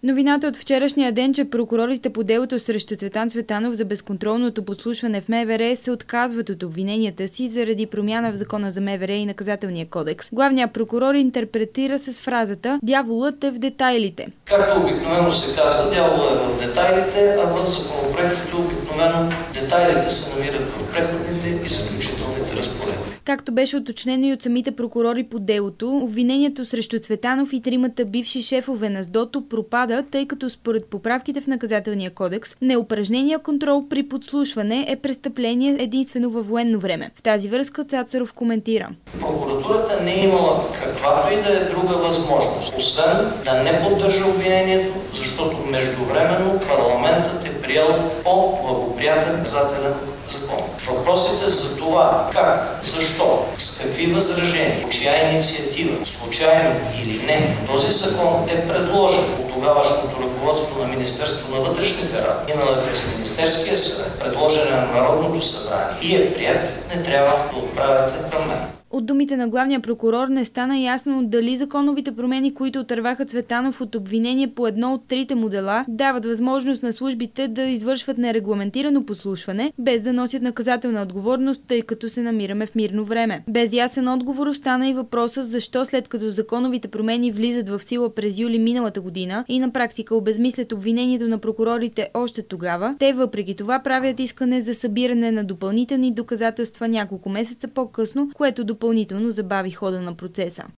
Новината от вчерашния ден, че прокурорите по делото срещу Цветан Цветанов за безконтролното подслушване в МВР се отказват от обвиненията си заради промяна в Закона за МВР и Наказателния кодекс. Главният прокурор интерпретира с фразата «Дяволът е в детайлите». Както обикновено се казва, дяволът е в детайлите, а в законопроектите обикновено детайлите се намират в преходните и заключителните разпоредби. Както беше уточнено и от самите прокурори по делото, обвинението срещу Цветанов и тримата бивши шефове на СДОТО пропада, тъй като според поправките в Наказателния кодекс, неупражнения контрол при подслушване е престъпление единствено във военно време. В тази връзка Цацаров коментира. Прокуратурата не е имала каквато и да е друга възможност, освен да не поддържа обвинението, защото междувременно парламентът е приел по-благоприятен наказателен закон. Въпросите за това как, защо, с какви възражения, чия инициатива, случайно или не, този закон е предложен от тогавашното ръководство на Министерството на вътрешните работи, минал е през Министерския съвет, предложен на Народното събрание и е прият, не трябва да отправяте към мен. От думите на главния прокурор не стана ясно дали законовите промени, които отърваха Цветанов от обвинение по едно от трите му дела, дават възможност на службите да извършват нерегламентирано подслушване, без да носят наказателна отговорност, тъй като се намираме в мирно време. Без ясен отговор остана и въпроса защо след като законовите промени влизат в сила през юли миналата година и на практика обезмислят обвинението на прокурорите още тогава, те въпреки това правят искане за събиране на допълнителни доказателства няколко месеца по-късно, което допълнително забави хода на процеса.